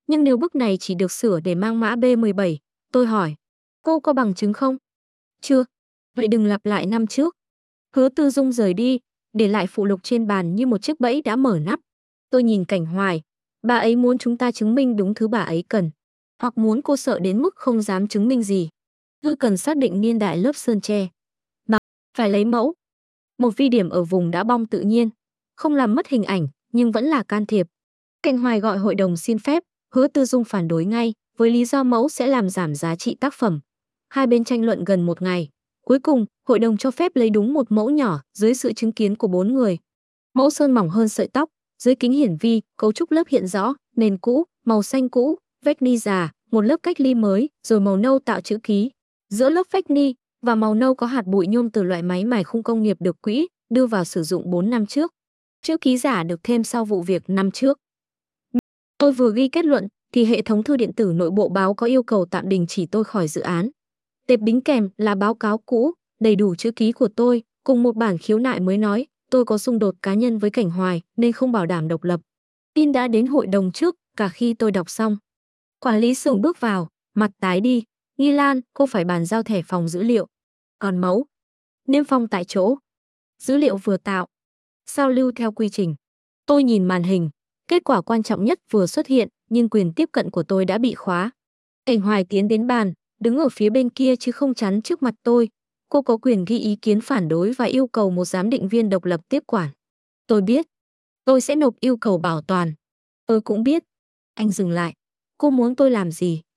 Nhưng nếu bức này chỉ được sửa để mang mã B17, tôi hỏi, cô có bằng chứng không? Chưa. Vậy đừng lặp lại năm trước. Hứa Tư Dung rời đi, để lại phụ lục trên bàn như một chiếc bẫy đã mở nắp. Tôi nhìn Cảnh Hoài, bà ấy muốn chúng ta chứng minh đúng thứ bà ấy cần, hoặc muốn cô sợ đến mức không dám chứng minh gì. Tôi cần xác định niên đại lớp sơn tre. Mà phải lấy mẫu. Một vi điểm ở vùng đã bong tự nhiên, không làm mất hình ảnh, nhưng vẫn là can thiệp. Cảnh Hoài gọi hội đồng xin phép, Hứa Tư Dung phản đối ngay, với lý do mẫu sẽ làm giảm giá trị tác phẩm. Hai bên tranh luận gần một ngày. Cuối cùng, hội đồng cho phép lấy đúng một mẫu nhỏ dưới sự chứng kiến của 4 người. Mẫu sơn mỏng hơn sợi tóc, dưới kính hiển vi, cấu trúc lớp hiện rõ, nền cũ, màu xanh cũ, vách ni già, một lớp cách ly mới, rồi màu nâu tạo chữ ký. Giữa lớp vách ni và màu nâu có hạt bụi nhôm từ loại máy mài khung công nghiệp được quỹ đưa vào sử dụng 4 năm trước. Chữ ký giả được thêm sau vụ việc năm trước. Tôi vừa ghi kết luận thì hệ thống thư điện tử nội bộ báo có yêu cầu tạm đình chỉ tôi khỏi dự án. Tệp đính kèm là báo cáo cũ, đầy đủ chữ ký của tôi, cùng một bản khiếu nại mới nói tôi có xung đột cá nhân với Cảnh Hoài nên không bảo đảm độc lập. Tin đã đến hội đồng trước cả khi tôi đọc xong. Quản lý xưởng bước vào, mặt tái đi. Nghi Lan, cô phải bàn giao thẻ phòng dữ liệu. Còn mẫu, niêm phong tại chỗ. Dữ liệu vừa tạo, sao lưu theo quy trình. Tôi nhìn màn hình, kết quả quan trọng nhất vừa xuất hiện, nhưng quyền tiếp cận của tôi đã bị khóa. Cảnh Hoài tiến đến bàn, đứng ở phía bên kia chứ không chắn trước mặt tôi. Cô có quyền ghi ý kiến phản đối và yêu cầu một giám định viên độc lập tiếp quản. Tôi biết, tôi sẽ nộp yêu cầu bảo toàn. Tôi cũng biết. Anh dừng lại. Cô muốn tôi làm gì?